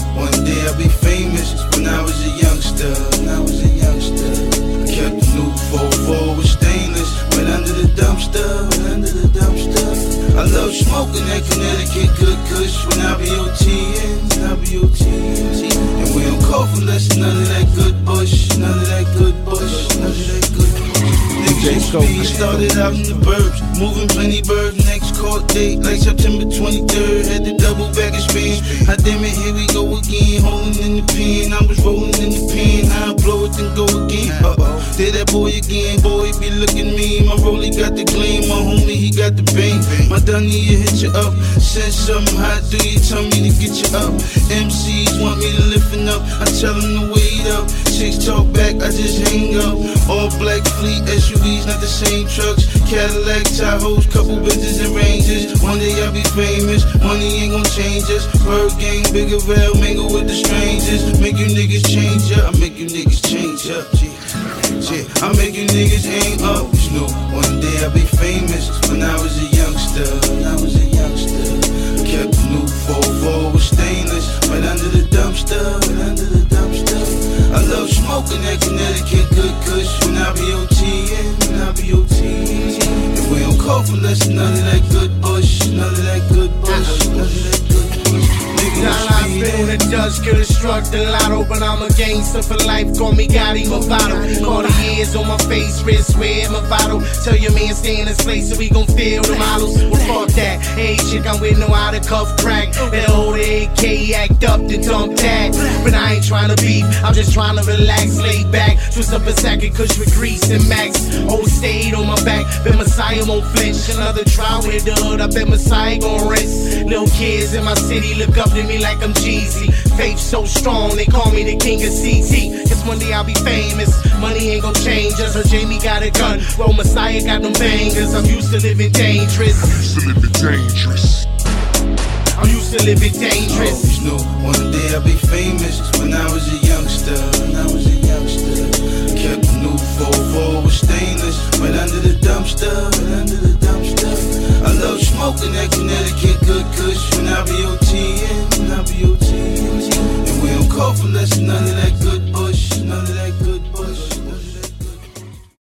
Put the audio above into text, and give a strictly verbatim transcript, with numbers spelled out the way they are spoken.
one day I'll be famous. When I was a youngster, when I was a youngster, I kept the new four four with stainless, right under the dumpster, right under the dumpster. I love smoking that Connecticut good kush when I be OTing, when I be OTing. And we don't call for less, none of that good bush, none of that good bush, none of that good bush. Niggas speed, started out in the burbs, moving plenty birds. Next court date, like September twenty-third, had the double bag of spin. I damn it, here we go again, holding in the pen. I was rolling in the pen, I'll blow it then go again. Uh-oh, there that boy again, boy be looking mean. My rollie got the gleam, my homie he got the bang. My dunny he hit you up, said something hot, do you tell me to get you up? M Cs want me to lifting up, I tell them to wait up. Chicks talk back, I just hang up. All black fleet S U Vs, not the same trucks. Cadillac, Tahoes, couple Benzes and Rangers. One day I'll be famous, money ain't gon' change us. Bird gang, bigger veil, mingle with the strangers. Make you niggas change up, I make you niggas change up. Yeah, yeah. I make you niggas hang up. You know, one day I'll be famous. When I was a youngster, when I was a youngster, kept the new four four with stainless, right under the dumpster, right under the dumpster. I love smoking that Connecticut good kush when I be OTing, when I be OTing. And we don't call for less, none of that good bush, none of that good bush, none of that good bush. Now I feel the dust could've struck the lotto, but I'm a gangster for life. Call me Gotti Movado. Call the years on my face, wrist, wear my bottle. Tell your man stay in this place so we gon' feel the models. Well, fuck that. Hey, chick, I'm with no out of cuff crack. That old A K act up, then dump tag. But I ain't tryna beef, I'm just tryna relax, lay back. Twist up a sack of kush with grease and max. Old stayed on my back, bet Messiah won't flinch. Another trial with the hood, I bet Messiah gon' rest. Little kids in my city look up to me like I'm Jeezy. Faith so strong, they call me the king of C T. Cause one day I'll be famous, money ain't gon' change us. Or Jamie got a gun, well Messiah got them bangers. I'm used to living dangerous. I'm used to living dangerous. I'm used to living dangerous. Oh, you know, one day I'll be famous. When I was a youngster, when I was a youngster, kept the new four four with stainless, right under the dumpster, right under the dumpster. I love smoking that Connecticut good kush when I be OTing, when I be OTing. And we don't call for less, none of that good bush, none of that